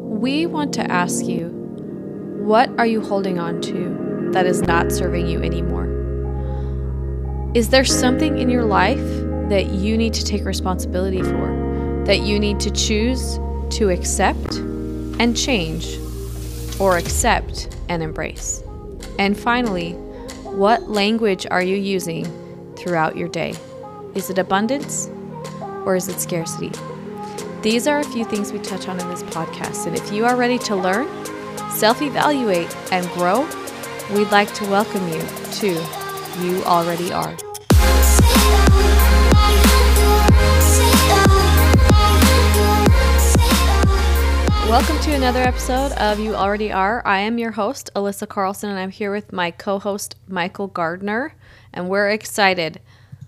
We want to ask you, what are you holding on to that is not serving you anymore? Is there something in your life that you need to take responsibility for, that you need to choose to accept and change, or accept and embrace? And finally, what language are you using throughout your day? Is it abundance or is it scarcity? These are a few things we touch on in this podcast, and if you are ready to learn, self-evaluate, and grow, we'd like to welcome you to You Already Are. Welcome to another episode of You Already Are. I am your host, Alyssa Carlson, and I'm here with my co-host, Michael Gardner, and we're excited.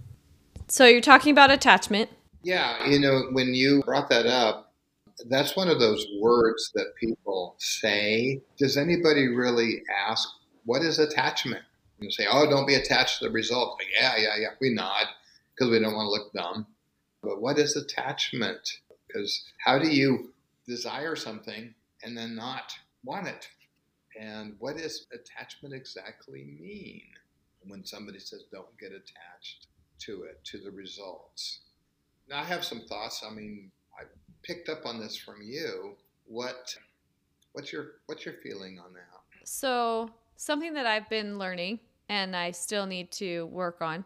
So you're talking about attachment. Yeah, when you brought that up, that's one of those words that people say. Does anybody really ask, what is attachment? You say, oh, don't be attached to the result. Like, yeah. We nod because we don't want to look dumb. But what is attachment? Because how do you desire something and then not want it? And what does attachment exactly mean when somebody says don't get attached to it, to the results? Now, I have some thoughts. I picked up on this from you. What's your feeling on that? So something that I've been learning and I still need to work on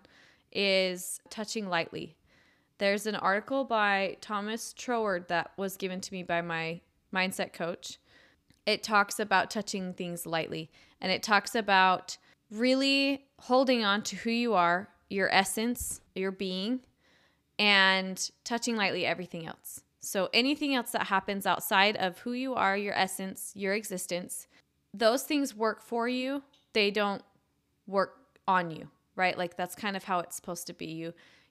is touching lightly. There's an article by Thomas Troward that was given to me by my mindset coach. It talks about touching things lightly, and it talks about really holding on to who you are, your essence, your being, and touching lightly everything else. So anything else that happens outside of who you are, your essence, your existence, those things work for you. They don't work on you, right? Like that's kind of how it's supposed to be.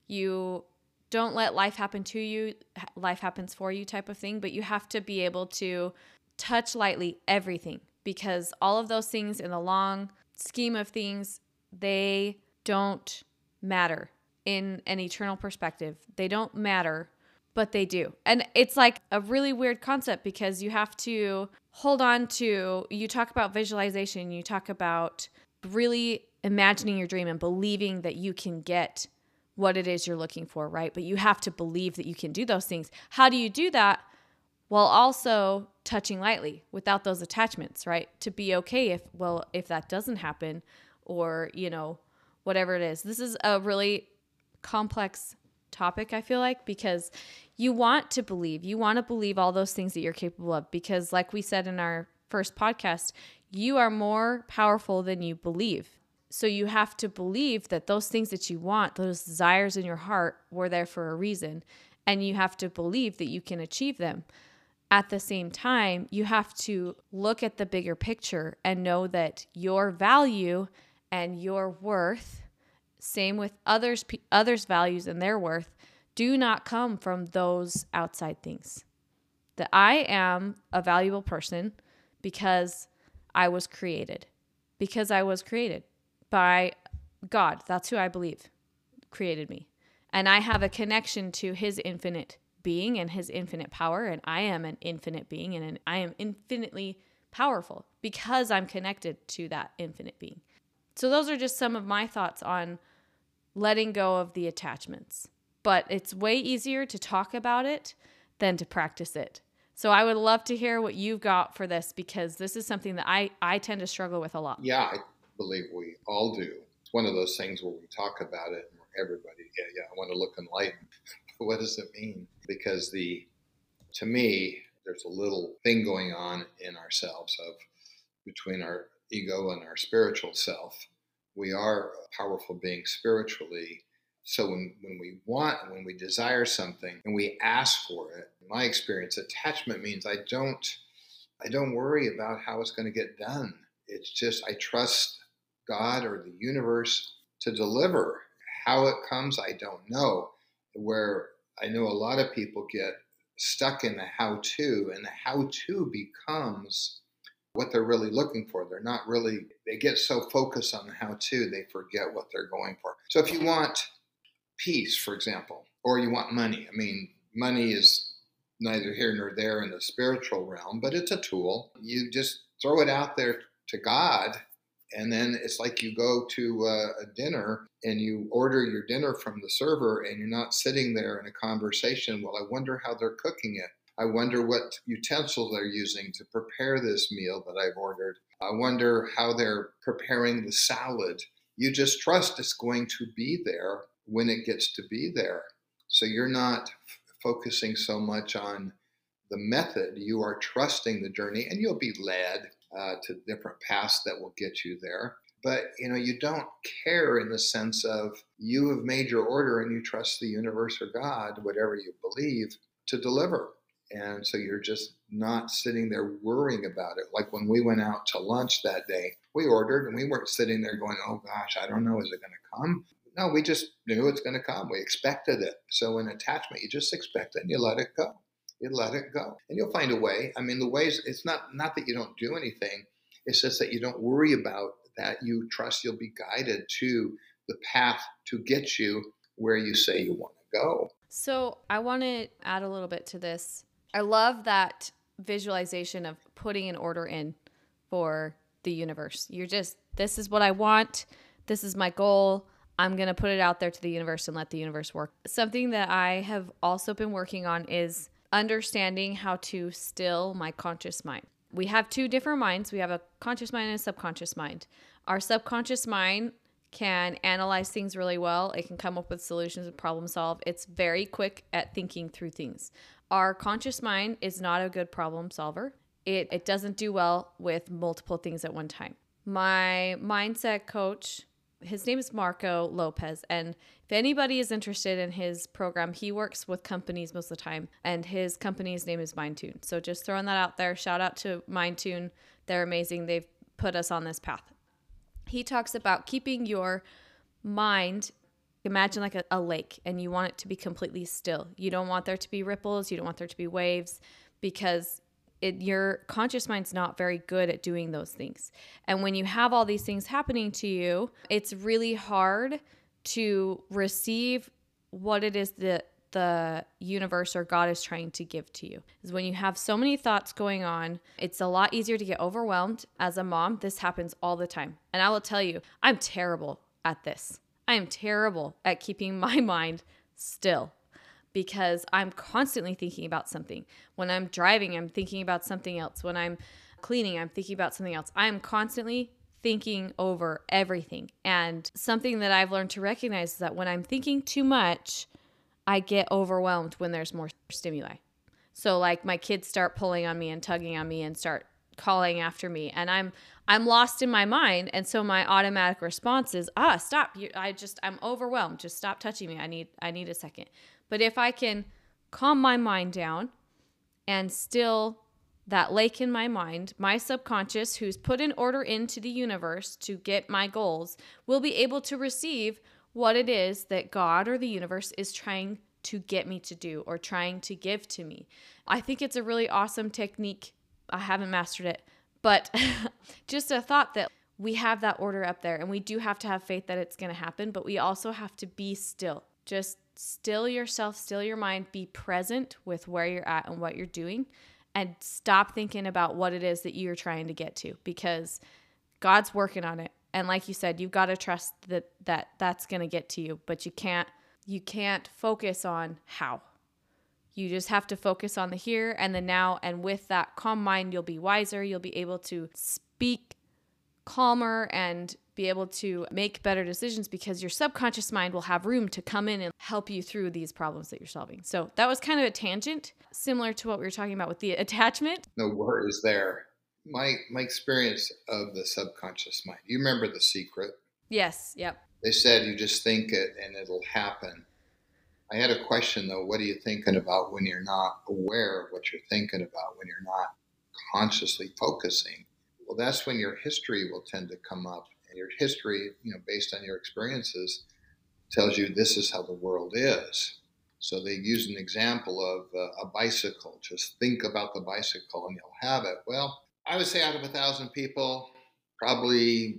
You don't let life happen to you. Life happens for you type of thing, but you have to be able to touch lightly everything, because all of those things in the long scheme of things, they don't matter. In an eternal perspective, they don't matter, but they do. And it's like a really weird concept because you have to hold on to, you talk about visualization, you talk about really imagining your dream and believing that you can get what it is you're looking for, right? But you have to believe that you can do those things. How do you do that? While also touching lightly without those attachments, right? To be okay if that doesn't happen, or, whatever it is. This is a really complex topic, I feel like, because you want to believe all those things that you're capable of, because like we said in our first podcast, you are more powerful than you believe. So you have to believe that those things that you want, those desires in your heart, were there for a reason, and you have to believe that you can achieve them. At the same time, you have to look at the bigger picture and know that your value and your worth, same with others' values and their worth, do not come from those outside things. That I am a valuable person because I was created. Because I was created by God. That's who I believe created me. And I have a connection to his infinite being and his infinite power. And I am an infinite being, and I am infinitely powerful because I'm connected to that infinite being. So those are just some of my thoughts on letting go of the attachments. But it's way easier to talk about it than to practice it. So I would love to hear what you've got for this, because this is something that I tend to struggle with a lot. Yeah, I believe we all do. It's one of those things where we talk about it and everybody, I want to look enlightened. What does it mean? Because to me, there's a little thing going on in ourselves between our ego and our spiritual self. We are a powerful being spiritually. So when we desire something and we ask for it, in my experience, attachment means I don't worry about how it's going to get done. It's just I trust God or the universe to deliver. How it comes, I don't know. Where I know a lot of people get stuck in the how-to, and the how-to becomes what they're really looking for. They get so focused on the how-to, they forget what they're going for. So if you want peace, for example, or you want money, money is neither here nor there in the spiritual realm, but it's a tool. You just throw it out there to God. And then it's like you go to a dinner and you order your dinner from the server and you're not sitting there in a conversation. Well, I wonder how they're cooking it. I wonder what utensils they're using to prepare this meal that I've ordered. I wonder how they're preparing the salad. You just trust it's going to be there when it gets to be there. So you're not focusing so much on the method. You are trusting the journey, and you'll be led to different paths that will get you there. But you don't care in the sense of you have made your order and you trust the universe or God, whatever you believe, to deliver. And so you're just not sitting there worrying about it. Like when we went out to lunch that day, we ordered and we weren't sitting there going, oh gosh, I don't know, is it going to come? No, we just knew it's going to come. We expected it. So in attachment, you just expect it and you let it go. You let it go. And you'll find a way. I mean, the ways, it's not that you don't do anything. It's just that you don't worry about that. You trust you'll be guided to the path to get you where you say you want to go. So I want to add a little bit to this. I love that visualization of putting an order in for the universe. This is what I want. This is my goal. I'm going to put it out there to the universe and let the universe work. Something that I have also been working on is understanding how to still my conscious mind. We have two different minds. We have a conscious mind and a subconscious mind. Our subconscious mind can analyze things really well. It can come up with solutions and problem solve. It's very quick at thinking through things. Our conscious mind is not a good problem solver. It doesn't do well with multiple things at one time. My mindset coach, his name is Marco Lopez, and if anybody is interested in his program, he works with companies most of the time, and his company's name is MindTune. So just throwing that out there, shout out to MindTune. They're amazing. They've put us on this path. He talks about keeping your mind, imagine like a lake, and you want it to be completely still. You don't want there to be ripples. You don't want there to be waves, because your conscious mind's not very good at doing those things. And when you have all these things happening to you, it's really hard to receive what it is that the universe or God is trying to give to you. Is when you have so many thoughts going on, it's a lot easier to get overwhelmed. As a mom, this happens all the time. And I will tell you, I'm terrible at this. I am terrible at keeping my mind still, because I'm constantly thinking about something. When I'm driving, I'm thinking about something else. When I'm cleaning, I'm thinking about something else. I am constantly thinking over everything. And something that I've learned to recognize is that when I'm thinking too much, I get overwhelmed when there's more stimuli. So like my kids start pulling on me and tugging on me and start calling after me, and I'm lost in my mind. And so my automatic response is, stop. I'm overwhelmed. Just stop touching me. I need a second. But if I can calm my mind down and still that lake in my mind, my subconscious, who's put an order into the universe to get my goals, will be able to receive what it is that God or the universe is trying to get me to do or trying to give to me. I think it's a really awesome technique. I haven't mastered it, but just a thought that we have that order up there, and we do have to have faith that it's going to happen, but we also have to be still. Just still yourself, still your mind, be present with where you're at and what you're doing, and stop thinking about what it is that you're trying to get to, because God's working on it. And like you said, you've got to trust that's going to get to you, but you can't focus on how. You just have to focus on the here and the now. And with that calm mind, you'll be wiser. You'll be able to speak calmer and be able to make better decisions, because your subconscious mind will have room to come in and help you through these problems that you're solving. So that was kind of a tangent, similar to what we were talking about with the attachment. No worries there. My experience of the subconscious mind. You remember The Secret? Yes. Yep. They said you just think it and it'll happen. I had a question though. What are you thinking about when you're not aware of what you're thinking about, when you're not consciously focusing? Well, that's when your history will tend to come up. And your history, based on your experiences, tells you this is how the world is. So they use an example of a bicycle. Just think about the bicycle and you'll have it. Well, I would say out of 1,000 people, probably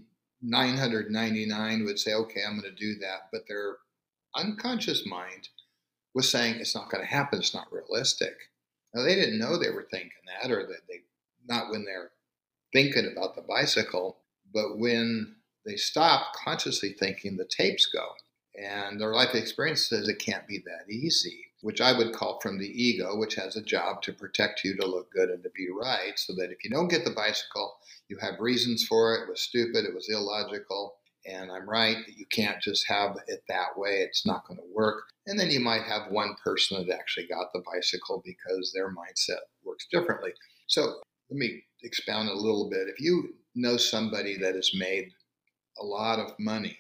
999 would say, okay, I'm going to do that. But their unconscious mind was saying it's not going to happen. It's not realistic. Now, they didn't know they were thinking that, or that they, not when they're thinking about the bicycle, but when they stop consciously thinking, the tapes go. And their life experience says it can't be that easy, which I would call from the ego, which has a job to protect you, to look good, and to be right. So that if you don't get the bicycle, you have reasons for it. It was stupid, it was illogical, and I'm right that you can't just have it that way. It's not going to work. And then you might have one person that actually got the bicycle because their mindset works differently. So let me expound a little bit. If you know somebody that has made a lot of money,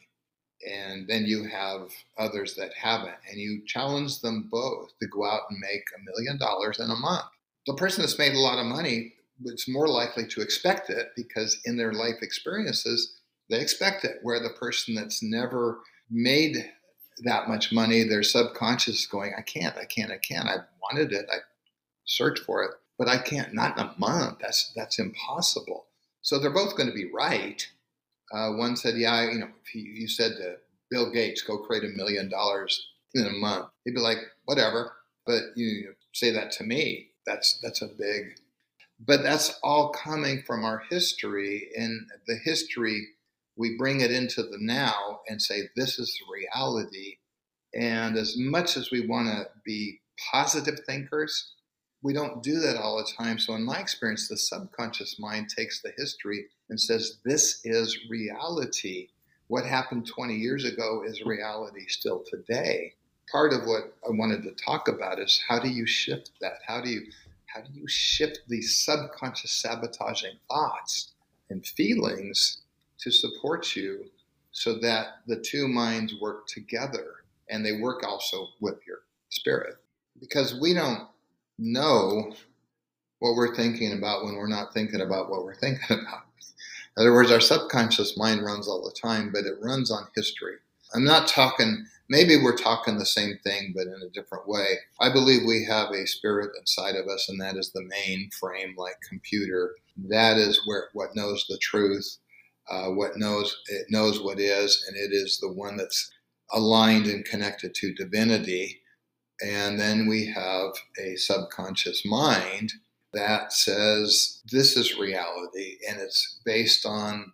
and then you have others that haven't, and you challenge them both to go out and make $1 million in a month, the person that's made a lot of money is more likely to expect it because in their life experiences, they expect it. Where the person that's never made that much money, their subconscious is going, I can't. I wanted it. I searched for it, but I can't. Not in a month. That's impossible. So they're both going to be right. One said, yeah, if you said to Bill Gates, go create $1 million in a month, he'd be like, whatever. But you say that to me, that's a big, but that's all coming from our history. In the history, we bring it into the now and say, this is the reality. And as much as we want to be positive thinkers, we don't do that all the time. So in my experience, the subconscious mind takes the history and says, this is reality. What happened 20 years ago is reality still today. Part of what I wanted to talk about is, how do you shift that? How do you shift these subconscious sabotaging thoughts and feelings to support you so that the two minds work together, and they work also with your spirit? Because we don't know what we're thinking about when we're not thinking about what we're thinking about. In other words, our subconscious mind runs all the time, but it runs on history. I'm not talking, maybe we're talking the same thing, but in a different way. I believe we have a spirit inside of us, and that is the mainframe, like computer. That is where what knows the truth, it knows what is, and it is the one that's aligned and connected to divinity. And then we have a subconscious mind that says this is reality, and it's based on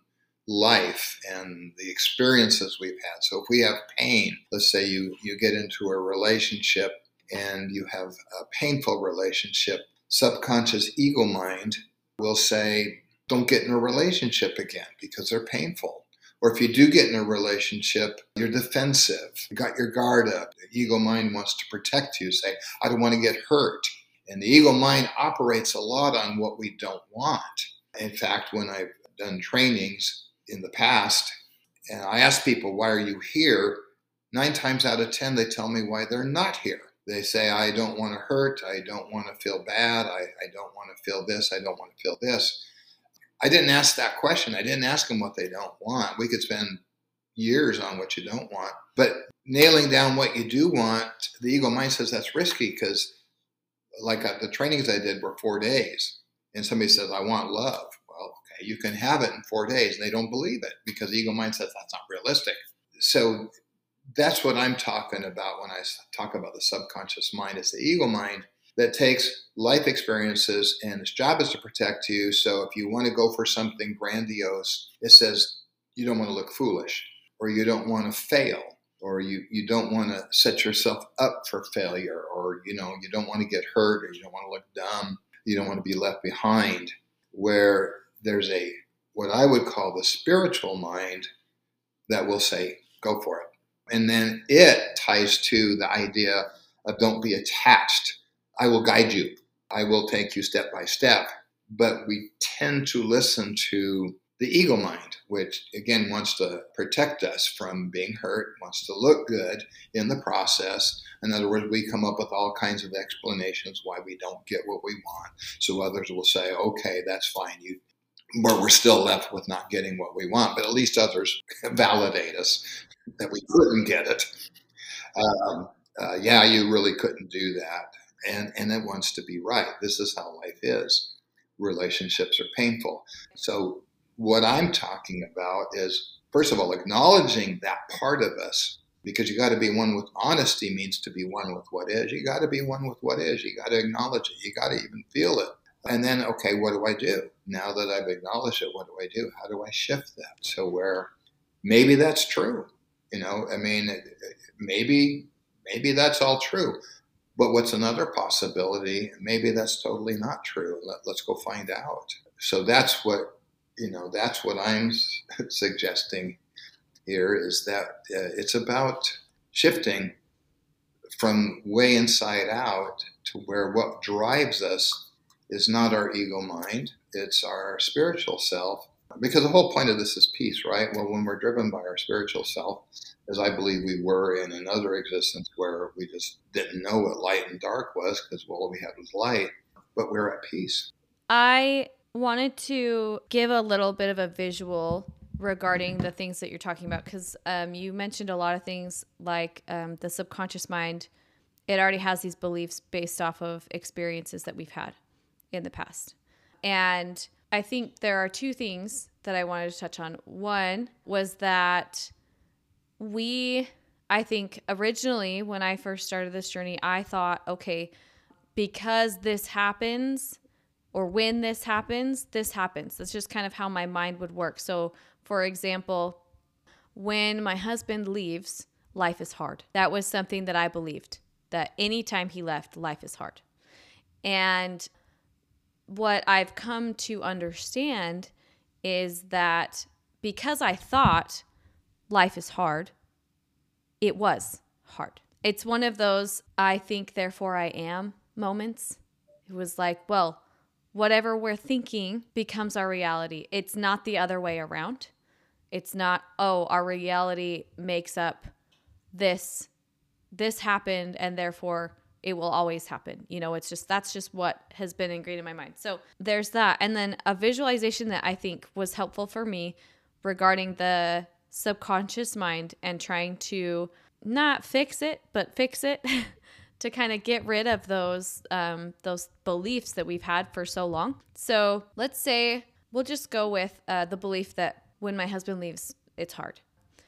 life and the experiences we've had. So if we have pain, let's say you get into a relationship and you have a painful relationship, subconscious ego mind will say, don't get in a relationship again because they're painful. Or if you do get in a relationship, you're defensive, you got your guard up. The ego mind wants to protect you, say, I don't want to get hurt. And the ego mind operates a lot on what we don't want. In fact, when I've done trainings in the past, and I ask people, why are you here? 9 times out of 10, they tell me why they're not here. They say, I don't want to hurt. I don't want to feel bad. I don't want to feel this. I don't want to feel this. I didn't ask that question. I didn't ask them what they don't want. We could spend years on what you don't want. But nailing down what you do want, the ego mind says that's risky because, like the trainings I did were 4 days. And somebody says, I want love. Well, okay, you can have it in 4 days. And they don't believe it because the ego mind says that's not realistic. So that's what I'm talking about when I talk about the subconscious mind. It's the ego mind that takes life experiences, and its job is to protect you. So if you want to go for something grandiose, it says you don't want to look foolish, or you don't want to fail, or you don't want to set yourself up for failure, or you don't want to get hurt, or you don't want to look dumb, you don't want to be left behind. Where there's what I would call the spiritual mind that will say, go for it. And then it ties to the idea of don't be attached. I will guide you. I will take you step by step. But we tend to listen to the ego mind, which again wants to protect us from being hurt, wants to look good in the process. In other words, we come up with all kinds of explanations why we don't get what we want. So others will say, okay, that's fine. But we're still left with not getting what we want. But at least others validate us that we couldn't get it. Yeah, you really couldn't do that. And it wants to be right. This is how life is. Relationships are painful. So what I'm talking about is, first of all, acknowledging that part of us because you got to be one with honesty means to be one with what is. You got to be one with what is. You got to acknowledge it. You got to even feel it. And then, okay, what do I do? Now that I've acknowledged it, what do I do? How do I shift that? So where maybe that's true. I mean, maybe that's all true. But what's another possibility? Maybe that's totally not true. Let's go find out. So that's what I'm suggesting here, is that it's about shifting from way inside out to where what drives us is not our ego mind, it's our spiritual self. Because the whole point of this is peace, right? Well, when we're driven by our spiritual self, as I believe we were in another existence where we just didn't know what light and dark was, because all we had was light, but we're at peace. I wanted to give a little bit of a visual regarding the things that you're talking about, because you mentioned a lot of things like the subconscious mind. It already has these beliefs based off of experiences that we've had in the past. And I think there are two things that I wanted to touch on. One was that I think originally when I first started this journey, I thought, okay, because this happens, or when this happens, this happens. That's just kind of how my mind would work. So, for example, when my husband leaves, life is hard. That was something that I believed, that anytime he left, life is hard. And what I've come to understand is that because I thought life is hard, it was hard. It's one of those I think, therefore I am moments. It was like, well, whatever we're thinking becomes our reality. It's not the other way around. It's not, oh, our reality makes up this happened and therefore it will always happen. It's just, that's just what has been ingrained in my mind. So there's that. And then a visualization that I think was helpful for me regarding the subconscious mind and trying to not fix it, but fix it to kind of get rid of those beliefs that we've had for so long. So let's say we'll just go with the belief that when my husband leaves, it's hard.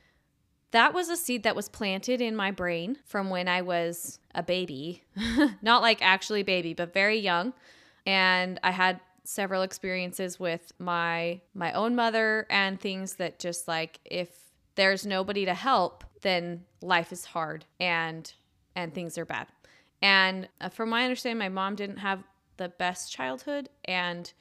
That was a seed that was planted in my brain from when I was a baby, not like actually baby, but very young. And I had several experiences with my own mother and things that just like, if there's nobody to help, then life is hard and things are bad. And from my understanding, my mom didn't have the best childhood, and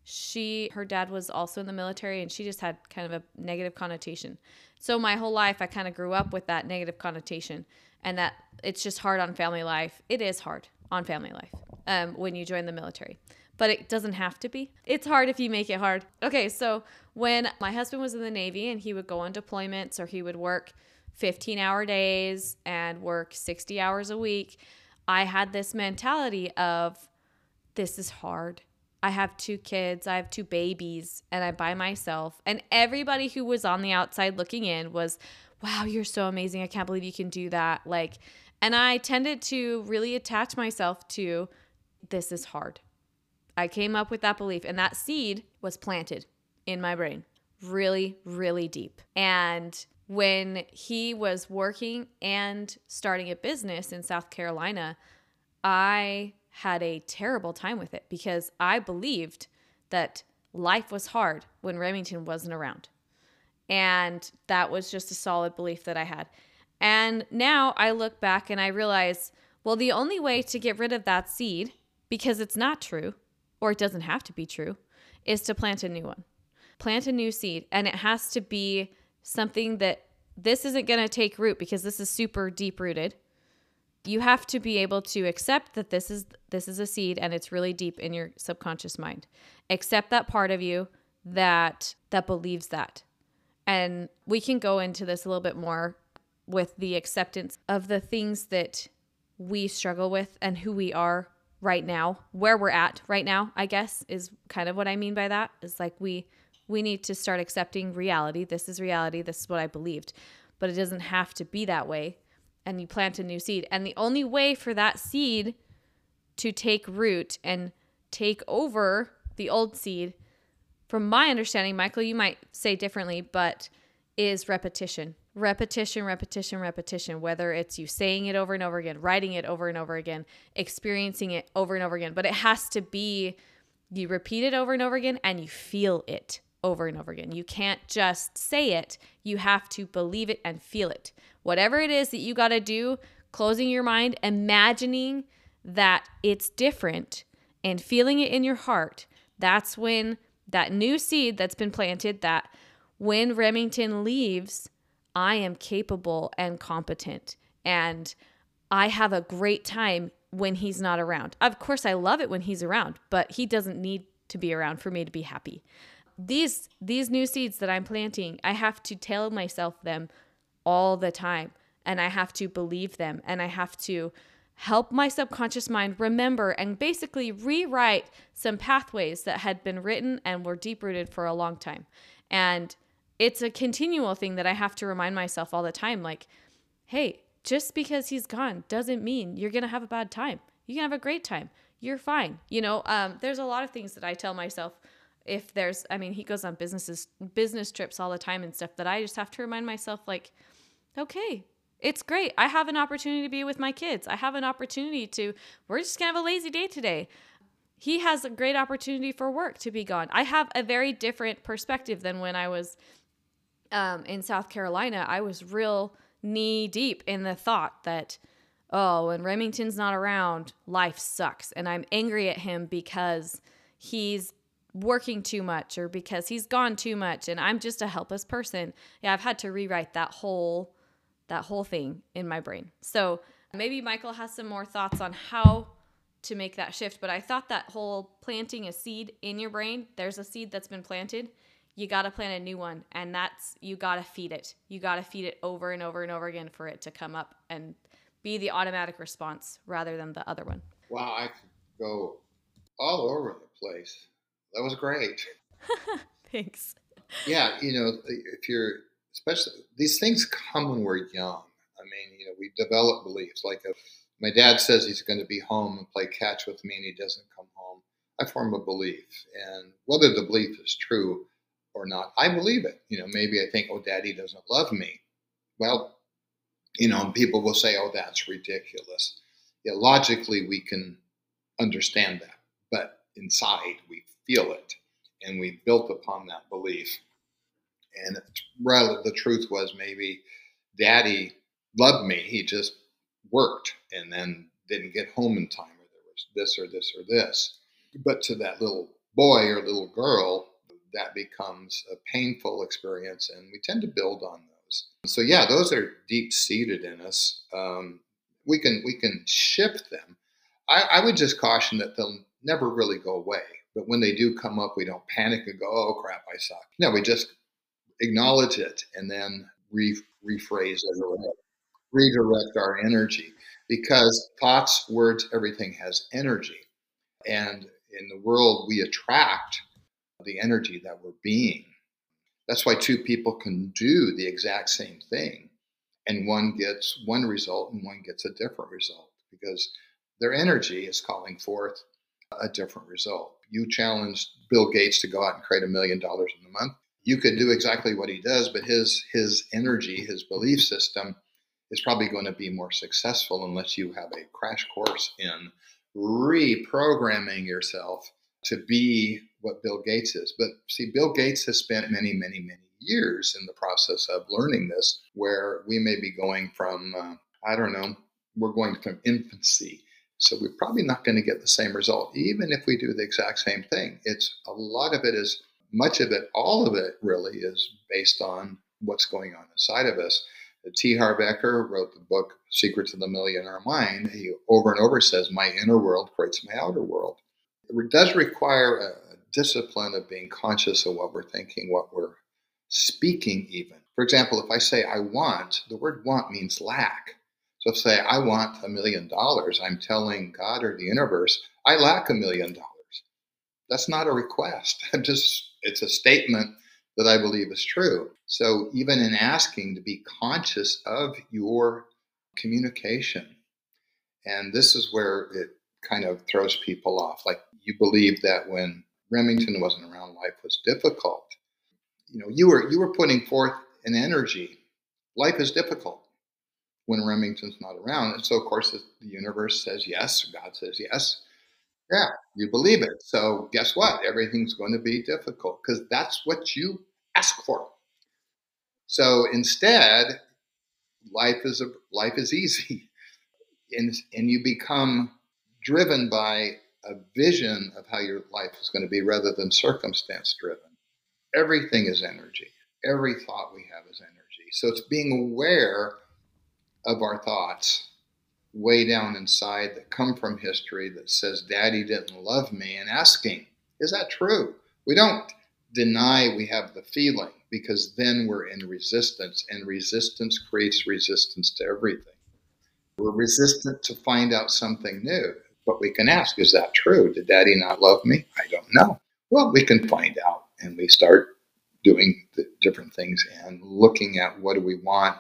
her dad was also in the military, and she just had kind of a negative connotation. So my whole life, I kind of grew up with that negative connotation, and that it's just hard on family life. It is hard on family life when you join the military, but it doesn't have to be. It's hard if you make it hard. Okay, so when my husband was in the Navy and he would go on deployments, or he would work 15-hour days and work 60 hours a week, I had this mentality of, this is hard. I have 2 kids, I have 2 babies, and I'm by myself. And everybody who was on the outside looking in was, wow, you're so amazing. I can't believe you can do that. And I tended to really attach myself to, this is hard. I came up with that belief, and that seed was planted in my brain really, really deep. And when he was working and starting a business in South Carolina, I had a terrible time with it because I believed that life was hard when Remington wasn't around. And that was just a solid belief that I had. And now I look back and I realize, well, the only way to get rid of that seed, because it's not true, or it doesn't have to be true, is to plant a new one. Plant a new seed. And it has to be something that this isn't going to take root, because this is super deep rooted. You have to be able to accept that this is a seed and it's really deep in your subconscious mind. Accept that part of you that believes that. And we can go into this a little bit more with the acceptance of the things that we struggle with and who we are right now, where we're at right now, I guess, is kind of what I mean by that. Is like we need to start accepting reality. This is reality. This is what I believed. But it doesn't have to be that way. And you plant a new seed. And the only way for that seed to take root and take over the old seed, from my understanding, Michael, you might say differently, but is repetition. repetition, repetition, repetition, whether it's you saying it over and over again, writing it over and over again, experiencing it over and over again. But it has to be, you repeat it over and over again and you feel it over and over again. You can't just say it. You have to believe it and feel it. Whatever it is that you got to do, closing your mind, imagining that it's different and feeling it in your heart, that's when that new seed that's been planted, that when Remington leaves, I am capable and competent, and I have a great time when he's not around. Of course, I love it when he's around, but he doesn't need to be around for me to be happy. These new seeds that I'm planting, I have to tell myself them all the time, and I have to believe them, and I have to help my subconscious mind remember and basically rewrite some pathways that had been written and were deep rooted for a long time. And it's a continual thing that I have to remind myself all the time, like, hey, just because he's gone doesn't mean you're going to have a bad time. You can have a great time. You're fine. There's a lot of things that I tell myself. He goes on business trips all the time and stuff, that I just have to remind myself, like, okay, it's great. I have an opportunity to be with my kids. I have an opportunity we're just going to have a lazy day today. He has a great opportunity for work to be gone. I have a very different perspective than when I was in South Carolina. I was real knee deep in the thought that, oh, when Remington's not around, life sucks. And I'm angry at him because he's working too much or because he's gone too much and I'm just a helpless person. Yeah, I've had to rewrite that whole thing in my brain. So maybe Michael has some more thoughts on how to make that shift. But I thought that whole planting a seed in your brain, there's a seed that's been planted. You got to plant a new one. And you got to feed it. You got to feed it over and over and over again for it to come up and be the automatic response rather than the other one. Wow, I could go all over the place. That was great. Thanks. Yeah, if you're, especially these things come when we're young. I mean, we develop beliefs. Like if my dad says he's going to be home and play catch with me and he doesn't come home, I form a belief. And whether the belief is true or not, I believe it. Maybe I think, oh, daddy doesn't love me. Well, people will say, oh, that's ridiculous. Yeah, logically, we can understand that. But inside, we feel it. And we built upon that belief. And the truth was maybe daddy loved me. He just worked and then didn't get home in time, or there was this or this or this. But to that little boy or little girl, that becomes a painful experience, and we tend to build on those. So yeah, those are deep seated in us. We can shift them. I would just caution that they'll never really go away. But when they do come up, we don't panic and go, "Oh crap, I suck." No, we just acknowledge it and then rephrase it or redirect our energy, because thoughts, words, everything has energy. And in the world, we attract the energy that we're being. That's why two people can do the exact same thing and one gets one result and one gets a different result, because their energy is calling forth a different result. You challenged Bill Gates to go out and create $1 million in a month. You could do exactly what he does, but his energy, his belief system is probably going to be more successful unless you have a crash course in reprogramming yourself to be what Bill Gates is. But see, Bill Gates has spent many, many, many years in the process of learning this, where we may be going from, we're going from infancy. So we're probably not going to get the same result, even if we do the exact same thing. Much of it, all of it really is based on what's going on inside of us. T. Harv Eker wrote the book Secrets of the Millionaire Mind. He over and over says, my inner world creates my outer world. It does require a discipline of being conscious of what we're thinking, what we're speaking even. For example, if I say I want, the word want means lack. So if I say I want $1 million, I'm telling God or the universe, I lack $1 million. That's not a request. It's a statement that I believe is true. So even in asking, to be conscious of your communication. And this is where it kind of throws people off. Like, you believe that when Remington wasn't around, life was difficult. You were putting forth an energy Life is difficult when Remington's not around. And so, of course, the universe says yes, God says yes. Yeah, you believe it. So, guess what? Everything's going to be difficult because that's what you ask for. So, instead, life is easy, and you become driven by a vision of how your life is going to be rather than circumstance driven. Everything is energy. Every thought we have is energy. So it's being aware of our thoughts way down inside that come from history that says, Daddy didn't love me, and asking, is that true? We don't deny we have the feeling because then we're in resistance, and resistance creates resistance to everything. We're resistant to find out something new. But we can ask, is that true? Did Daddy not love me? I don't know. Well, we can find out, and we start doing the different things and looking at what do we want,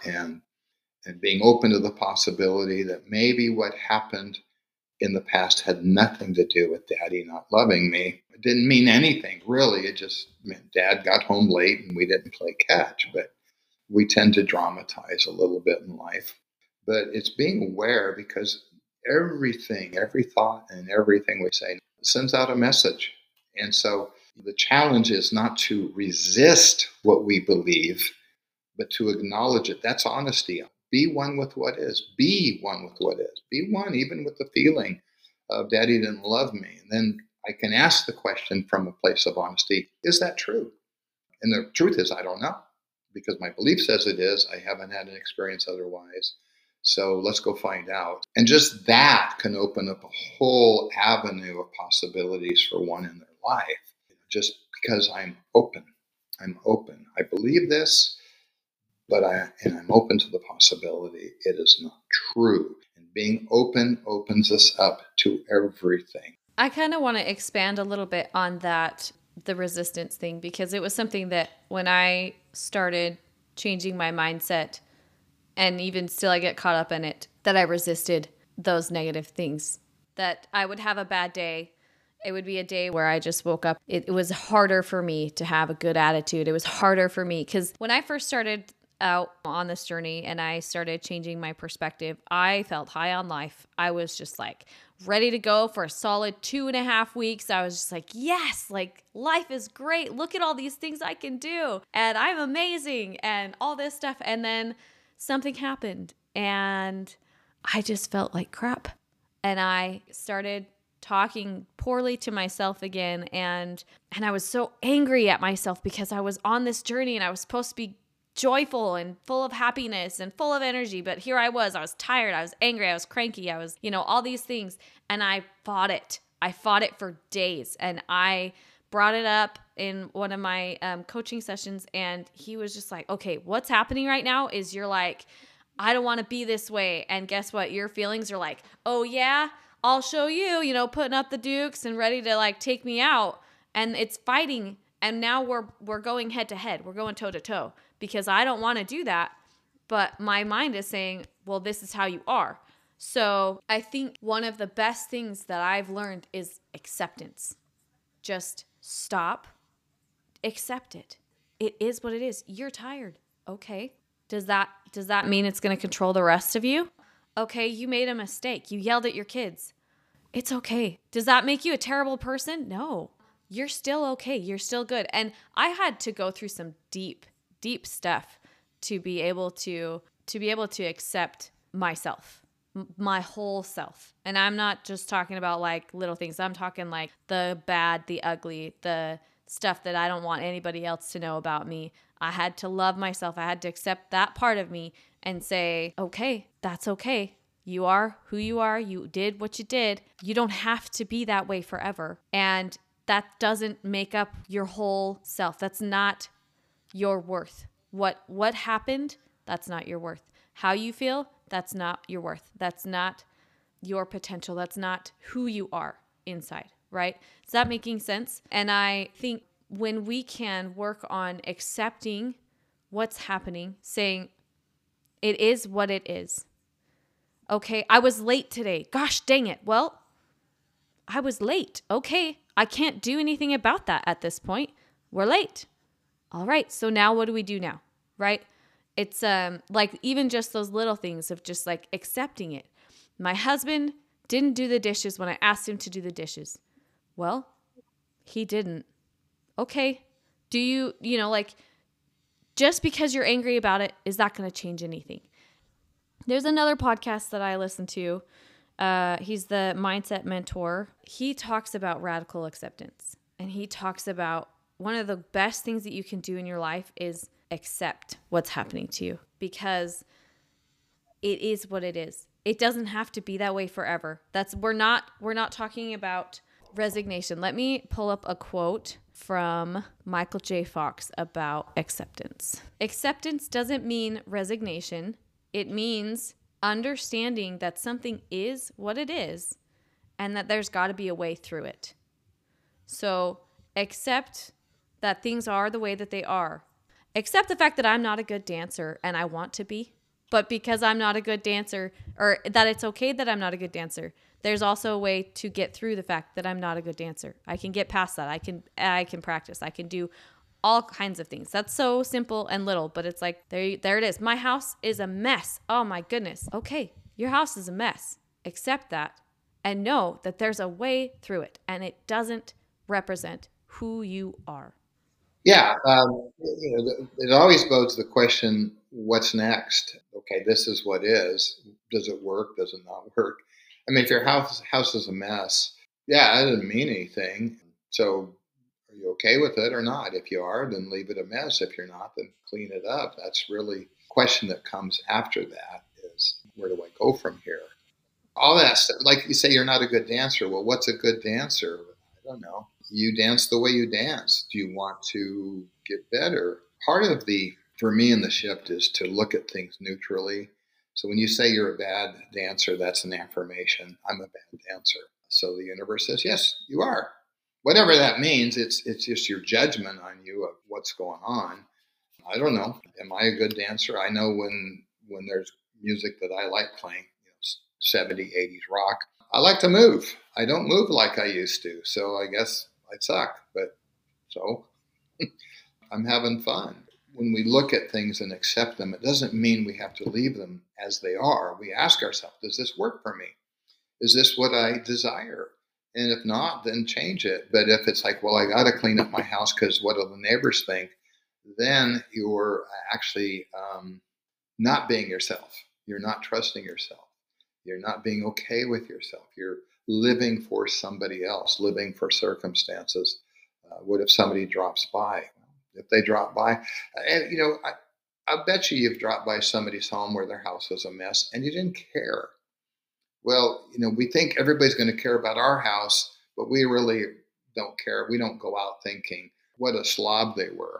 and being open to the possibility that maybe what happened in the past had nothing to do with Daddy not loving me. It didn't mean anything, really. It just meant Dad got home late and we didn't play catch. But we tend to dramatize a little bit in life. But it's being aware because everything, every thought and everything we say sends out a message. And so the challenge is not to resist what we believe, but to acknowledge it. That's honesty. Be one with what is. Be one with what is. Be one even with the feeling of Daddy didn't love me. And then I can ask the question from a place of honesty, is that true? And the truth is, I don't know, because my belief says it is. I haven't had an experience otherwise. So let's go find out. And just that can open up a whole avenue of possibilities for one in their life. Just because I'm open. I'm open. I believe this, but I'm open to the possibility it is not true. And being open opens us up to everything. I kind of want to expand a little bit on that, the resistance thing, because it was something that when I started changing my mindset, and even still I get caught up in it, that I resisted those negative things. That I would have a bad day. It would be a day where I just woke up. It was harder for me to have a good attitude. It was harder for me because when I first started out on this journey and I started changing my perspective, I felt high on life. I was just like ready to go for a solid 2.5 weeks. I was just like, yes, like life is great. Look at all these things I can do. And I'm amazing and all this stuff. And then something happened and I just felt like crap. And I started talking poorly to myself again. And I was so angry at myself because I was on this journey and I was supposed to be joyful and full of happiness and full of energy. But here I was tired. I was angry. I was cranky. I was, all these things. And I fought it. I fought it for days. And I brought it up in one of my coaching sessions. And he was just like, okay, what's happening right now is you're like, I don't want to be this way. And guess what? Your feelings are like, oh yeah, I'll show you, putting up the dukes and ready to like take me out. And it's fighting. And now we're going head to head. We're going toe to toe because I don't want to do that. But my mind is saying, well, this is how you are. So I think one of the best things that I've learned is acceptance. Just stop, accept it. It is what it is. You're tired. Okay. Does that mean it's going to control the rest of you? Okay, you made a mistake. You yelled at your kids. It's okay. Does that make you a terrible person? No. You're still okay. You're still good. And I had to go through some deep, deep stuff to be able to accept myself, my whole self. And I'm not just talking about like little things. I'm talking like the bad, the ugly, the stuff that I don't want anybody else to know about me. I had to love myself. I had to accept that part of me and say, okay, that's okay. You are who you are. You did what you did. You don't have to be that way forever. And that doesn't make up your whole self. That's not your worth. What happened? That's not your worth. How you feel? That's not your worth. That's not your potential. That's not who you are inside, right? Is that making sense? And I think when we can work on accepting what's happening, saying it is what it is. Okay, I was late today. Gosh dang it. Well, I was late. Okay, I can't do anything about that at this point. We're late. All right, so now what do we do now, right? It's like even just those little things of just like accepting it. My husband didn't do the dishes when I asked him to do the dishes. Well, he didn't. Okay. Do you know, like just because you're angry about it, is that going to change anything? There's another podcast that I listen to. He's the mindset mentor. He talks about radical acceptance. And he talks about one of the best things that you can do in your life is accept what's happening to you, because it is what it is. It doesn't have to be that way forever. We're not talking about resignation. Let me pull up a quote from Michael J. Fox about acceptance. Acceptance doesn't mean resignation. It means understanding that something is what it is and that there's got to be a way through it. So accept that things are the way that they are. Accept the fact that I'm not a good dancer and I want to be. But because I'm not a good dancer, or that it's okay that I'm not a good dancer, there's also a way to get through the fact that I'm not a good dancer. I can get past that. I can practice. I can do all kinds of things. That's so simple and little, but it's like, there it is. My house is a mess. Oh my goodness. Okay, your house is a mess. Accept that and know that there's a way through it, and it doesn't represent who you are. Yeah, it always bodes the question, what's next? Okay, this is what is. Does it work? Does it not work? I mean, if your house is a mess, yeah, it doesn't mean anything. So, are you okay with it or not? If you are, then leave it a mess. If you're not, then clean it up. That's really the question that comes after that: is where do I go from here? All that stuff. Like you say, you're not a good dancer. Well, what's a good dancer? I don't know. You dance the way you dance. Do you want to get better? Part of for me in the shift is to look at things neutrally. So when you say you're a bad dancer, that's an affirmation. I'm a bad dancer. So the universe says, yes, you are. Whatever that means, it's just your judgment on you of what's going on. I don't know. Am I a good dancer? I know when there's music that I like playing, 70s, 80s rock, I like to move. I don't move like I used to. So I guess I suck. But so I'm having fun. When we look at things and accept them, it doesn't mean we have to leave them as they are. We ask ourselves, does this work for me? Is this what I desire? And if not, then change it. But if it's like, well, I got to clean up my house because what do the neighbors think? Then you're actually not being yourself. You're not trusting yourself. You're not being okay with yourself. You're living for somebody else, living for circumstances. What if somebody drops by? If they drop by, and I bet you've dropped by somebody's home where their house was a mess and you didn't care. Well, we think everybody's going to care about our house, but we really don't care. We don't go out thinking what a slob they were.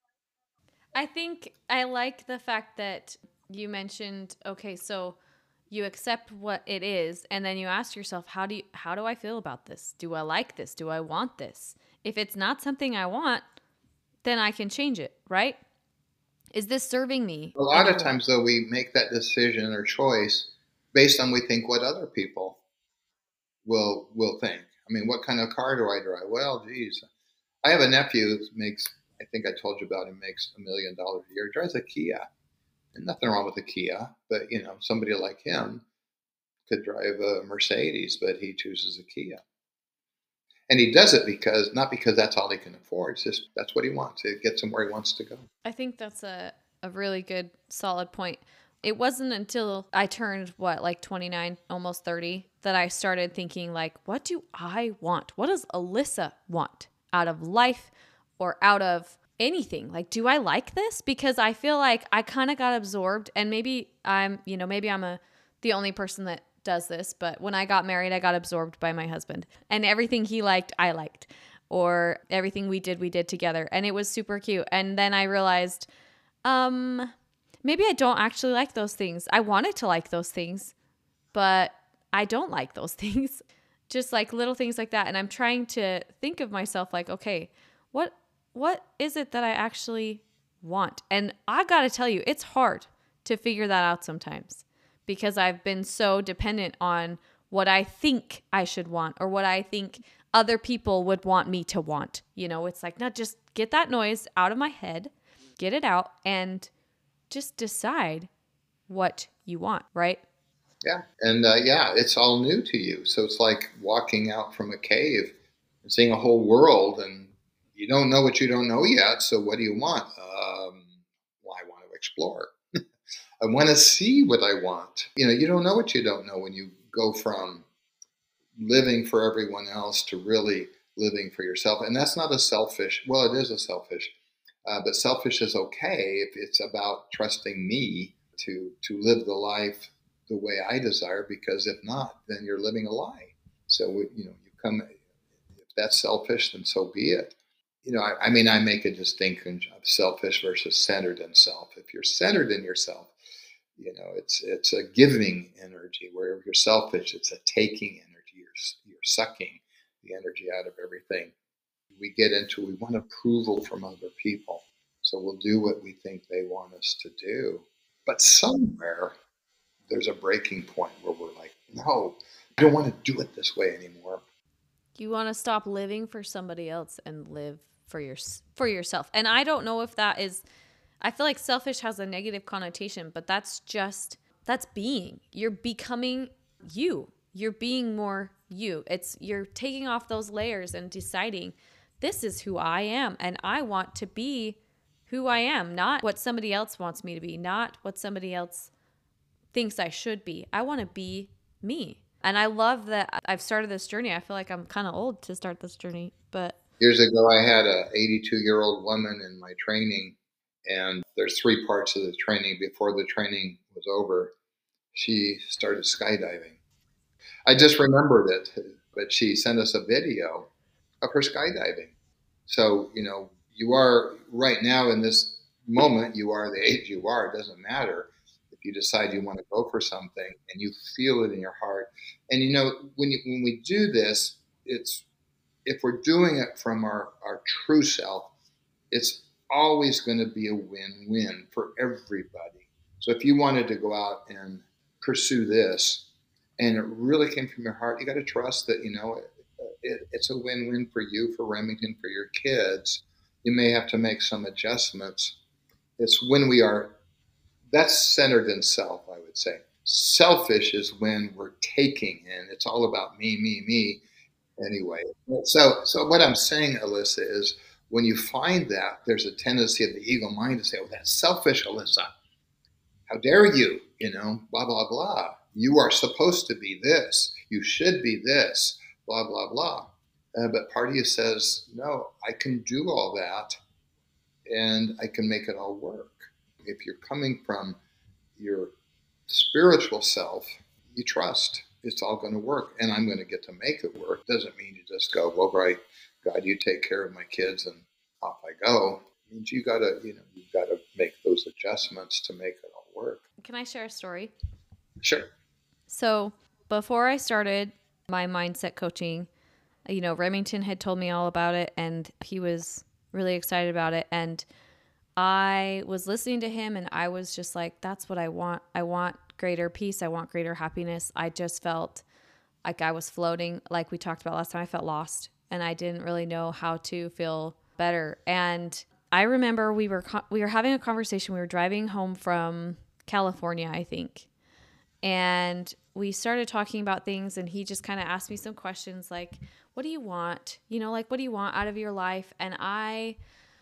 I think I like the fact that you mentioned, okay, so you accept what it is, and then you ask yourself, how do I feel about this? Do I like this? Do I want this? If it's not something I want, then I can change it, right? Is this serving me? A lot of times, though, we make that decision or choice based on we think what other people will think. I mean, what kind of car do I drive? Well, geez, I have a nephew who makes, I think I told you about him, makes $1 million a year, drives a Kia. And nothing wrong with a Kia, but somebody like him could drive a Mercedes, but he chooses a Kia. And he does it not because that's all he can afford. It's just that's what he wants. It gets him where he wants to go. I think that's a really good, solid point. It wasn't until I turned, like 29, almost 30, that I started thinking, like, what do I want? What does Alyssa want out of life or out of anything? Like, do I like this? Because I feel like I kind of got absorbed, and maybe I'm the only person that does this, but when I got married, I got absorbed by my husband, and everything he liked, I liked, or everything we did together. And it was super cute. And then I realized, maybe I don't actually like those things. I wanted to like those things, but I don't like those things. Just like little things like that. And I'm trying to think of myself like, okay, what is it that I actually want? And I got to tell you, it's hard to figure that out sometimes, because I've been so dependent on what I think I should want or what I think other people would want me to want. It's like, not just get that noise out of my head, get it out, and just decide what you want, right? Yeah. And yeah, it's all new to you. So it's like walking out from a cave and seeing a whole world, and you don't know what you don't know yet. So what do you want? Well, I want to explore. I want to see what I want. You don't know what you don't know when you go from living for everyone else to really living for yourself. And that's not a selfish, well, it is a selfish, but selfish is okay if it's about trusting me to live the life the way I desire, because if not, then you're living a lie. So, you come, if that's selfish, then so be it. I mean, I make a distinction of selfish versus centered in self. If you're centered in yourself, it's a giving energy. Where if you're selfish, it's a taking energy. You're sucking the energy out of everything. We want approval from other people, so we'll do what we think they want us to do. But somewhere there's a breaking point where we're like, no, I don't want to do it this way anymore. You want to stop living for somebody else and live for yourself. And I don't know if that is, I feel like selfish has a negative connotation, but that's being. You're becoming you. You're being more you. You're taking off those layers and deciding, this is who I am, and I want to be who I am, not what somebody else wants me to be, not what somebody else thinks I should be. I want to be me. And I love that I've started this journey. I feel like I'm kind of old to start this journey, but Years ago, I had a 82-year-old woman in my training, and there's three parts of the training. Before the training was over, she started skydiving. I just remembered it, but she sent us a video of her skydiving. So, you are right now in this moment, you are the age you are. It doesn't matter if you decide you want to go for something and you feel it in your heart. And, when we do this, it's, if we're doing it from our true self, it's always going to be a win-win for everybody. So if you wanted to go out and pursue this, and it really came from your heart, you got to trust that it's a win-win for you, for Remington, for your kids. You may have to make some adjustments. It's when that's centered in self, I would say. Selfish is when we're taking, and it's all about me, me, me. Anyway, so what I'm saying, Alyssa, is when you find that, there's a tendency of the ego mind to say, "Oh, that's selfish, Alyssa. How dare you? Blah blah blah. You are supposed to be this. You should be this. Blah blah blah." But part of you says, "No, I can do all that, and I can make it all work." If you're coming from your spiritual self, you trust it's all going to work, and I'm going to get to make it work. Doesn't mean you just go, well, right, God, you take care of my kids, and off I go. It means you've got to make those adjustments to make it all work. can I share a story? Sure. So before I started my mindset coaching, Remington had told me all about it, and he was really excited about it. And I was listening to him, and I was just like, that's what I want. I want greater peace. I want greater happiness. I just felt like I was floating, like we talked about last time. I felt lost, and I didn't really know how to feel better. And I remember we were having a conversation. We were driving home from California, I think. And we started talking about things, and he just kind of asked me some questions like, what do you want? What do you want out of your life? And I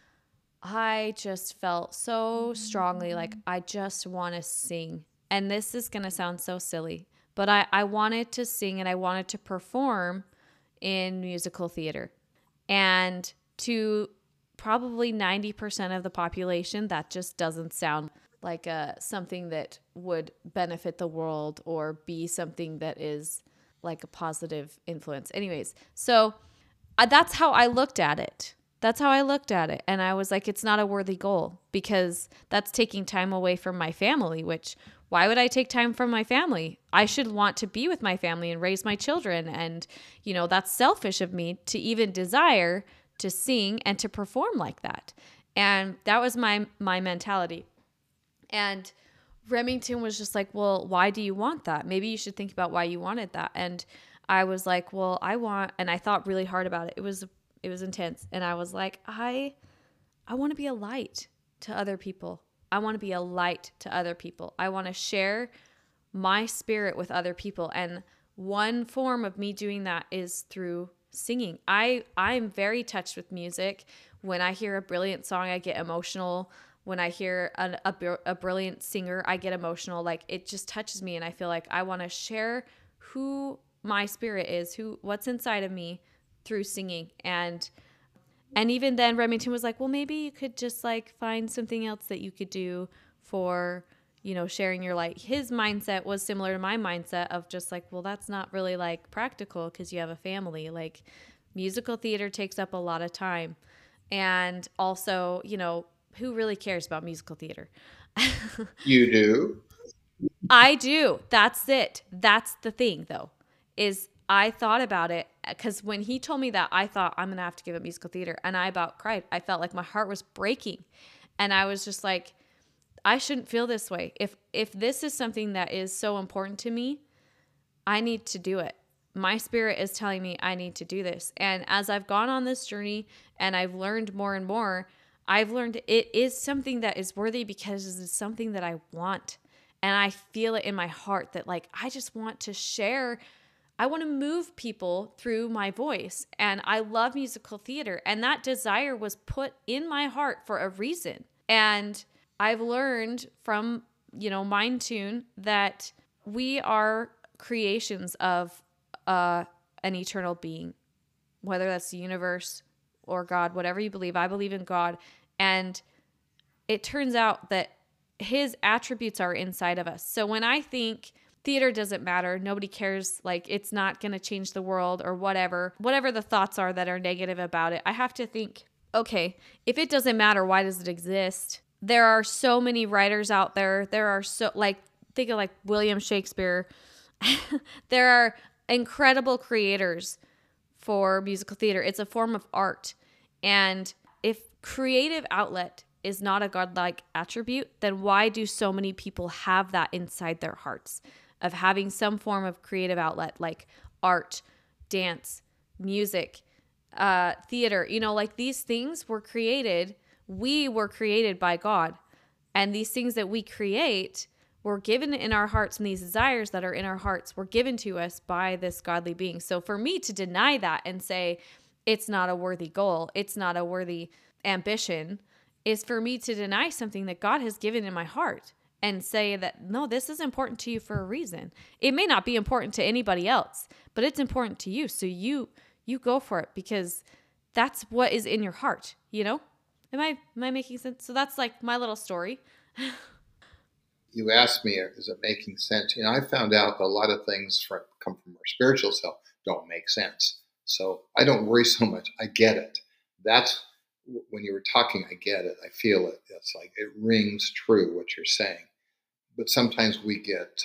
just felt so strongly like I just want to sing. And this is going to sound so silly, but I wanted to sing, and I wanted to perform in musical theater. And to probably 90% of the population, that just doesn't sound like something that would benefit the world or be something that is like a positive influence. Anyways, so that's how I looked at it. And I was like, it's not a worthy goal, because that's taking time away from my family, which why would I take time from my family? I should want to be with my family and raise my children. And, that's selfish of me to even desire to sing and to perform like that. And that was my mentality. And Remington was just like, well, why do you want that? Maybe you should think about why you wanted that. And I was like, well, and I thought really hard about it. It was intense. And I was like, I want to be a light to other people. to be a light to other people. I want to share my spirit with other people. And one form of me doing that is through singing. I'm very touched with music. When I hear a brilliant song, I get emotional. When I hear a brilliant singer, I get emotional. Like, it just touches me, and I feel like I want to share who my spirit is, what's inside of me through singing. And even then Remington was like, well, maybe you could just like find something else that you could do for, sharing your light. His mindset was similar to my mindset of just like, well, that's not really like practical because you have a family. Like, musical theater takes up a lot of time. And also, who really cares about musical theater? You do? I do. That's it. That's the thing, though, is I thought about it because when he told me that, I thought I'm going to have to give up musical theater. And I about cried. I felt like my heart was breaking. And I was just like, I shouldn't feel this way. If this is something that is so important to me, I need to do it. My spirit is telling me I need to do this. And as I've gone on this journey and I've learned more and more, I've learned it is something that is worthy because it's something that I want. And I feel it in my heart that, like, I just want to share. I want to move people through my voice. And I love musical theater. And that desire was put in my heart for a reason. And I've learned from, Mind Tune that we are creations of an eternal being, whether that's the universe or God, whatever you believe. I believe in God. And it turns out that his attributes are inside of us. So when I think theater doesn't matter, nobody cares, like it's not going to change the world or whatever the thoughts are that are negative about it, I have to think, okay, if it doesn't matter, why does it exist? There are so many writers out there. There are think of like William Shakespeare. There are incredible creators for musical theater. It's a form of art. And if creative outlet is not a godlike attribute, then why do so many people have that inside their hearts of having some form of creative outlet like art, dance, music, theater? Like these things were created. We were created by God. And these things that we create were given in our hearts, and these desires that are in our hearts were given to us by this godly being. So for me to deny that and say it's not a worthy goal, it's not a worthy ambition, is for me to deny something that God has given in my heart and say that, no, this is important to you for a reason. It may not be important to anybody else, but it's important to you. So you go for it because that's what is in your heart, Am I making sense? So that's like my little story. You asked me, is it making sense? I found out that a lot of things come from our spiritual self don't make sense. So I don't worry so much. I get it. That's when you were talking, I get it. I feel it. It's like it rings true what you're saying. But sometimes we get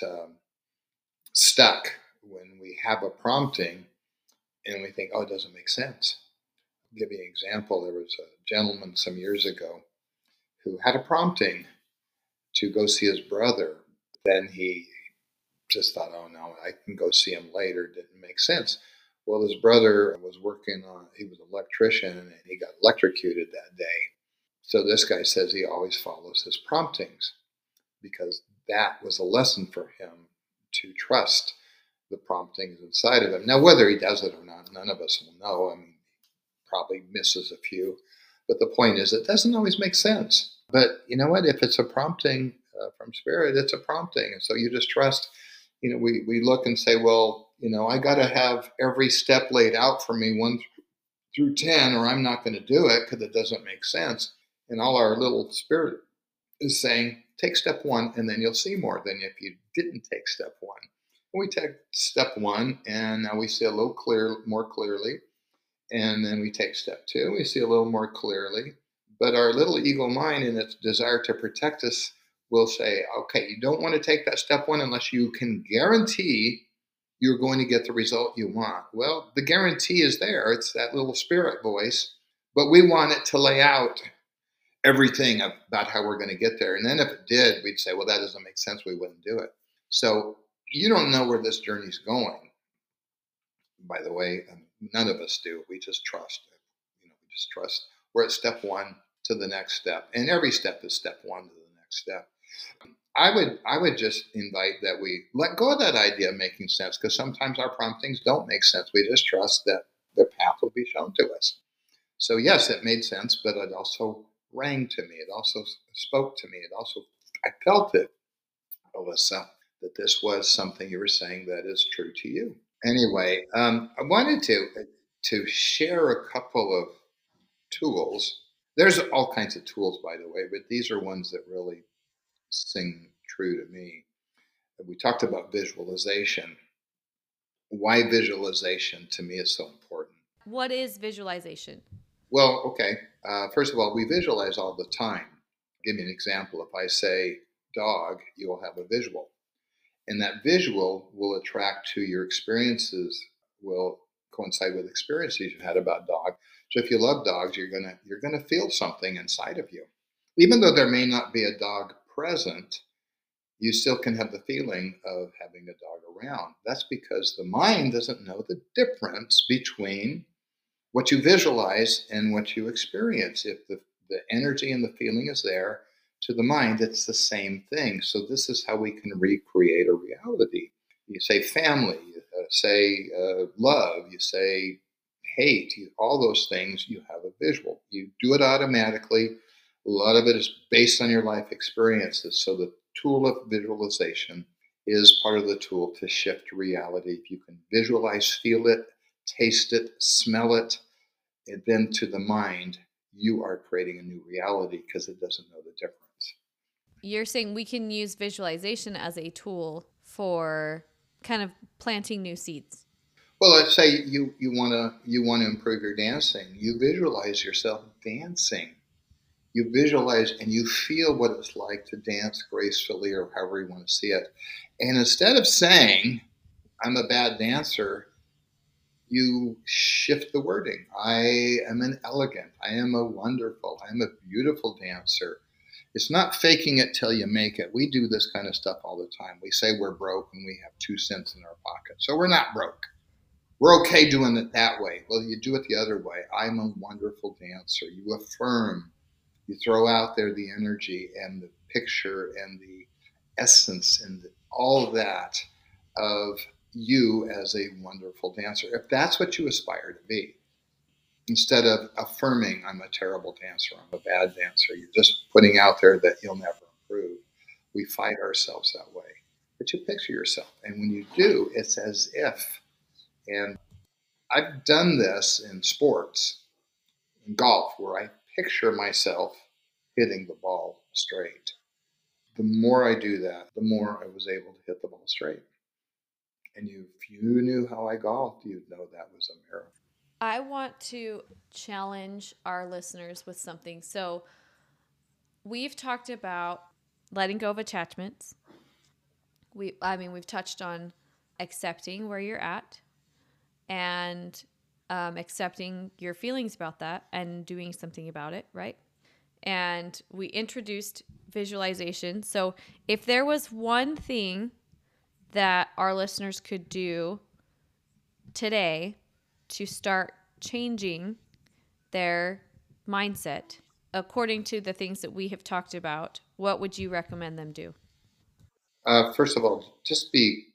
stuck when we have a prompting and we think, oh, it doesn't make sense. I'll give you an example. There was a gentleman some years ago who had a prompting to go see his brother. Then he just thought, oh no, I can go see him later. Didn't make sense. Well, his brother was he was an electrician and he got electrocuted that day. So this guy says he always follows his promptings because that was a lesson for him to trust the promptings inside of him. Now, whether he does it or not, none of us will know. I mean, probably misses a few. But the point is, it doesn't always make sense. But you know what? If it's a prompting from spirit, it's a prompting. And so you just trust. We look and say, well, I got to have every step laid out for me 1 through 10, or I'm not going to do it because it doesn't make sense. And all our little spirit is saying, take step 1, and then you'll see more than if you didn't take step 1. And we take step 1, and now we see a little more clearly. And then we take step 2, we see a little more clearly. But our little ego mind, in its desire to protect us, will say, okay, you don't want to take that step 1 unless you can guarantee you're going to get the result you want. Well, the guarantee is there. It's that little spirit voice. But we want it to lay out everything about how we're going to get there. And then if it did, we'd say, well, that doesn't make sense. We wouldn't do it. So you don't know where this journey's going. By the way, none of us do. We just trust. We just trust. We're at step 1 to the next step. And every step is step 1 to the next step. I would just invite that we let go of that idea of making sense, because sometimes our promptings don't make sense. We just trust that the path will be shown to us. So yes, it made sense, but it also rang to me. It also spoke to me. It also I felt it, Alyssa, that this was something you were saying that is true to you. Anyway, I wanted to share a couple of tools. There's all kinds of tools, by the way, but these are ones that really sing true to me. We talked about visualization. Why visualization to me is so important. What is visualization? Well, okay. First of all, we visualize all the time. Give me an example. If I say dog, you will have a visual. And that visual will attract to your experiences, will coincide with experiences you've had about dog. So if you love dogs, you're gonna feel something inside of you. Even though there may not be a dog present, you still can have the feeling of having a dog around. That's because the mind doesn't know the difference between what you visualize and what you experience. If the energy and the feeling is there, to the mind, it's the same thing. So, this is how we can recreate a reality. You say family, you say love, you say hate, all those things, you have a visual. You do it automatically. A lot of it is based on your life experiences. So, the tool of visualization is part of the tool to shift reality. If you can visualize, feel it, taste it, smell it, and then to the mind, you are creating a new reality because it doesn't know the difference. You're saying we can use visualization as a tool for kind of planting new seeds. Well, let's say you want to improve your dancing. You visualize yourself dancing. You visualize and you feel what it's like to dance gracefully, or however you want to see it. And instead of saying, "I'm a bad dancer," you shift the wording. I am an elegant, I am a wonderful, I am a beautiful dancer. It's not faking it till you make it. We do this kind of stuff all the time. We say we're broke and we have 2 cents in our pocket. So we're not broke. We're okay doing it that way. Well, you do it the other way. I'm a wonderful dancer. You affirm, you throw out there the energy and the picture and the essence and all that of you as a wonderful dancer. If that's what you aspire to be, instead of affirming, I'm a terrible dancer, I'm a bad dancer, you're just putting out there that you'll never improve. We fight ourselves that way. But you picture yourself. And when you do, it's as if. And I've done this in sports, in golf, where I picture myself hitting the ball straight. The more I do that, the more I was able to hit the ball straight. And if you knew how I golfed, you'd know that was a miracle. I want to challenge our listeners with something. So, we've talked about letting go of attachments. We've touched on accepting where you're at and accepting your feelings about that and doing something about it, right? And we introduced visualization. So, if there was one thing that our listeners could do today to start changing their mindset according to the things that we have talked about, what would you recommend them do? First of all, just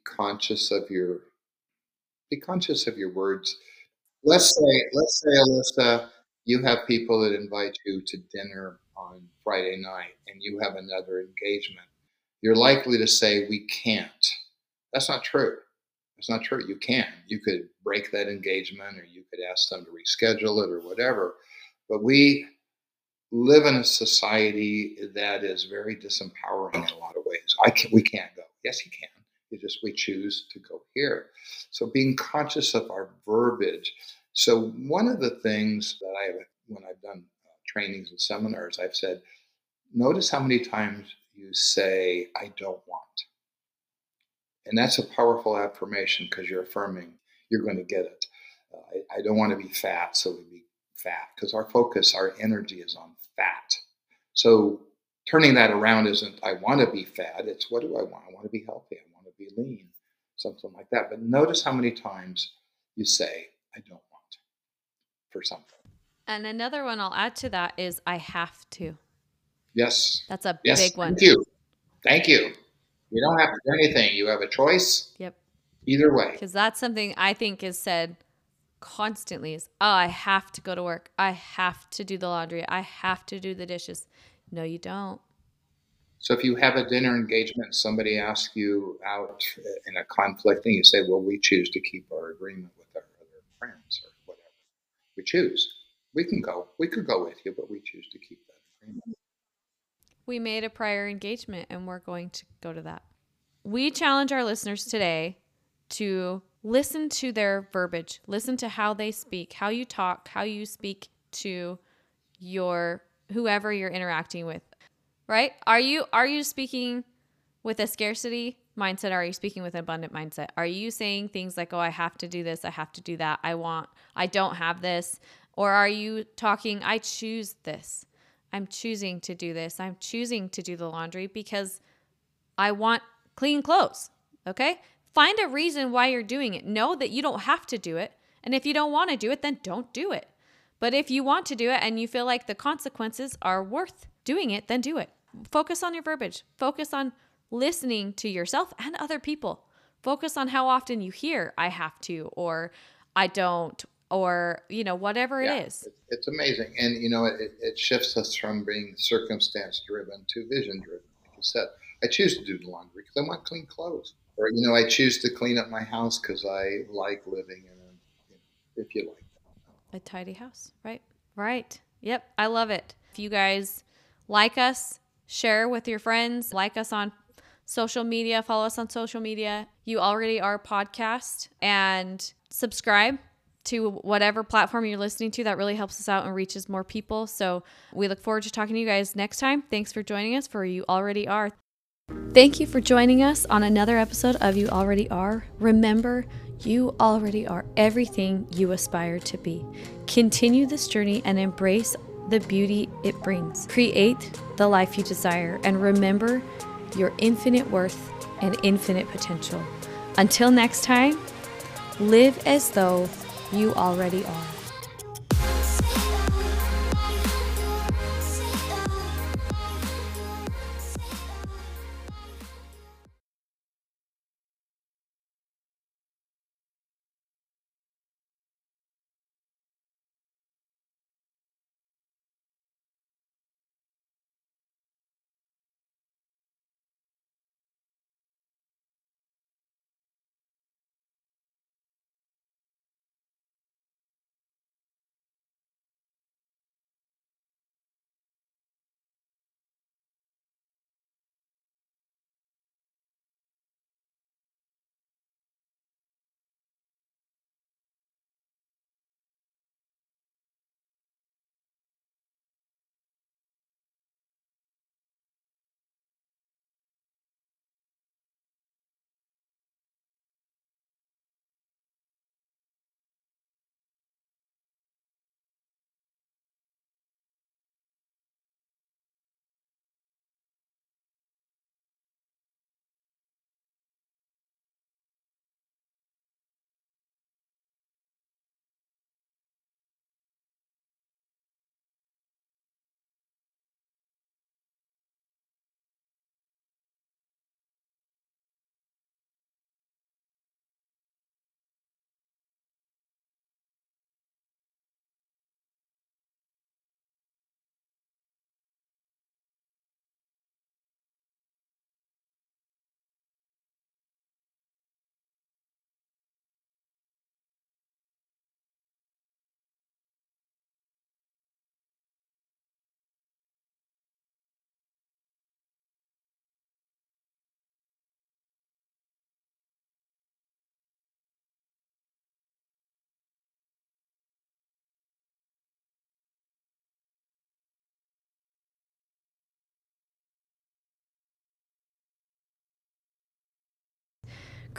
be conscious of your words. Let's say, Alyssa, you have people that invite you to dinner on Friday night, and you have another engagement. You're likely to say, "We can't." That's not true. That's not true. You can. You could break that engagement, or you could ask them to reschedule it, or whatever. But we live in a society that is very disempowering in a lot of ways. We can't go. Yes, you can. We choose to go here. So being conscious of our verbiage. So one of the things that when I've done trainings and seminars, I've said, notice how many times you say, "I don't want," and that's a powerful affirmation because you're affirming you're going to get it. I don't want to be fat, so we be fat, because our focus, our energy is on fat. So turning that around isn't I want to be fat, it's what do I want? I want to be healthy, I want to be lean, something like that. But notice how many times you say, "I don't want," for something. And another one I'll add to that is I have to. Yes. That's a Yes. big one. Thank you. Thank you. You don't have to do anything. You have a choice. Yep. Either way. Because that's something I think is said constantly is, oh, I have to go to work. I have to do the laundry. I have to do the dishes. No, you don't. So if you have a dinner engagement, somebody asks you out in a conflict, and you say, well, we choose to keep our agreement with our other friends or whatever. We choose. We can go. We could go with you, but we choose to keep that agreement. We made a prior engagement and we're going to go to that. We challenge our listeners today to listen to their verbiage, listen to how they speak, how you talk, how you speak to your whoever you're interacting with. Right? Are you speaking with a scarcity mindset? Are you speaking with an abundant mindset? Are you saying things like, oh, I have to do this, I have to do that, I don't have this? Or are you talking, I choose this. I'm choosing to do this. I'm choosing to do the laundry because I want clean clothes. Okay? Find a reason why you're doing it. Know that you don't have to do it. And if you don't want to do it, then don't do it. But if you want to do it and you feel like the consequences are worth doing it, then do it. Focus on your verbiage. Focus on listening to yourself and other people. Focus on how often you hear, I have to, or I don't, or, whatever it is. It's amazing. And, it shifts us from being circumstance driven to vision driven. Like you said, I choose to do the laundry because I want clean clothes. Or, I choose to clean up my house because I like living in if you like that. A tidy house, right? Right. Yep. I love it. If you guys like us, share with your friends, like us on social media, follow us on social media. You Already Are podcast, and subscribe to whatever platform you're listening to. That really helps us out and reaches more people. So we look forward to talking to you guys next time. Thanks for joining us for You Already Are. Thank you for joining us on another episode of You Already Are. Remember, you already are everything you aspire to be. Continue this journey and embrace the beauty it brings. Create the life you desire, and remember your infinite worth and infinite potential. Until next time, live as though you already are.